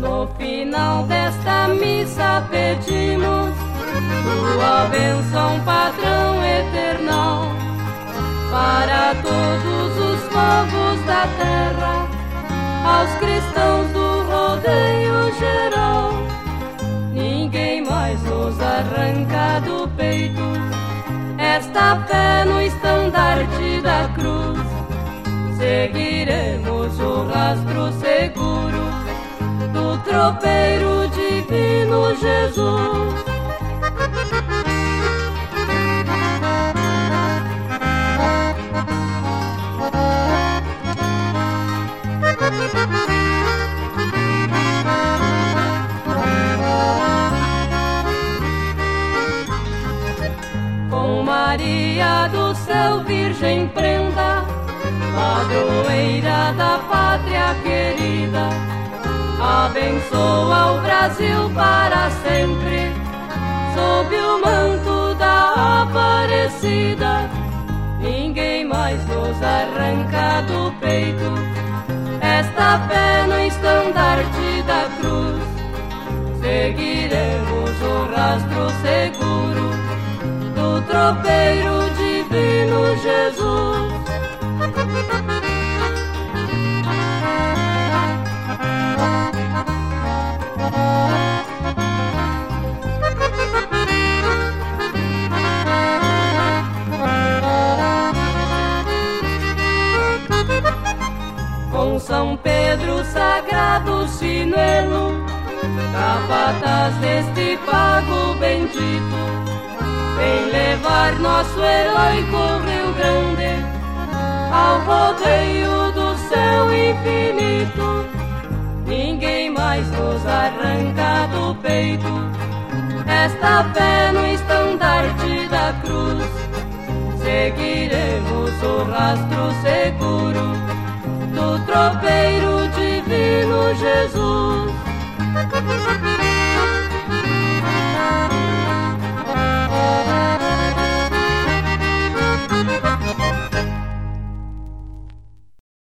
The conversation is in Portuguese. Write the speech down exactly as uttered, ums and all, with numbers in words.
No final desta missa pedimos tua bênção, patrão eternal, para todos os povos da terra, aos cristãos do rodeio geral. Ninguém mais nos arranca do peito esta fé no estandarte da cruz. Seguiremos o rastro seguro do tropeiro divino Jesus. Com Maria do céu, Virgem prenda, padroeira da pátria querida, abençoa o Brasil para sempre, sob o manto da Aparecida. Ninguém mais nos arranca do peito esta fé no estandarte da cruz. Seguiremos o rastro seguro do tropeiro divino Jesus. Com São Pedro, sagrado sinuelo, capataz deste pago bendito, vem levar nosso heróico Rio Grande ao rodeio do céu infinito. Ninguém mais nos arranca do peito esta fé no estandarte da cruz. Seguiremos o rastro seguro do tropeiro divino Jesus.